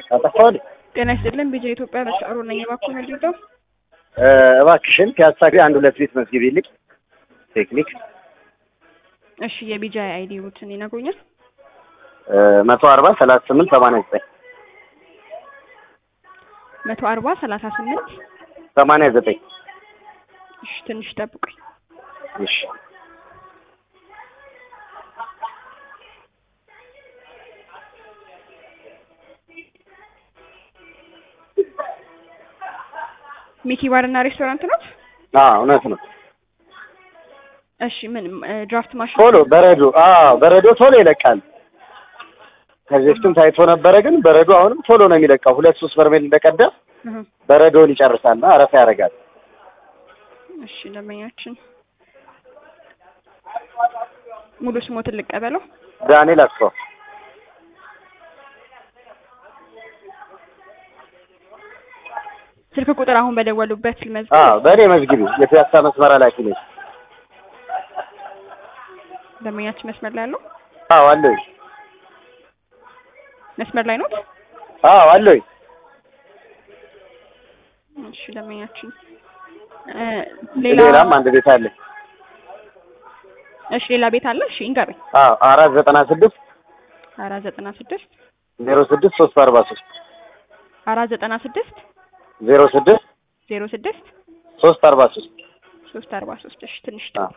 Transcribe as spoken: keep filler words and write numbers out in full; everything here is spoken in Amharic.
አጠፋው ጤና ይስጥልን ቢጄ ኢትዮጵያ በሻሩ ነኝ ባኩ ምንድነው እባክሽን ፒያሳ ግቢ አንድ ሁለት ቤት መስጊቢልኝ ቴክኒክ እሺ የቢጄ አይዲውትን ይነግሩኛል መቶ አርባ ሰላሳ ስምንት ሰማንያ ዘጠኝ መቶ አርባ ሰላሳ ስምንት ሰማንያ ዘጠኝ እሺ ትንሽ ጠብቁኝ እሺ ሚኪ ባርና ሬስቶራንት ነው? አዎ እውነት ነው። እሺ ምን ድራፍት ማሽን ቶሎ በረዶ አዎ በረዶ ቶሎ ይለቃል። ከዚህ በፊትም ታይቶ ነበረ ግን በረዶ አሁንም ቶሎ ነው የሚለቃው። ሁለት ሶስት በርሜል እንደቀዳ በረዶን ይጨርሳልና አረፋ ያደርጋል። እሺ ለማያችን ሙሉ ስሞትን ልቀበለው። ዳንኤል አስፋው ስልክ ቁጥር አሁን በደወሉበት መዝግብ። አዎ በኔ መዝግቢ የፒያሳ መስመር ላኪ ነኝ። ለማያችን መስመር ላይ አለው? አዎ አለኝ። መስመር ላይ ነው? አዎ አለኝ። እሺ ለማያችን ሌላ ሌላም አንድ ቤት አለ። እሺ ሌላ ቤት አለ? እሺ እንገበኝ። አዎ አራት ዘጠና ስድስት አራት ዘጠና ስድስት ዜሮ ስድስት ሶስት አርባ ሶስት አራት ዘጠና ስድስት ዜሮ ስድስት ዜሮ ስድስት ሶስት አርባ ሶስት ሶስት አርባ ሶስት እሺ ትንሽ ጠብቁ።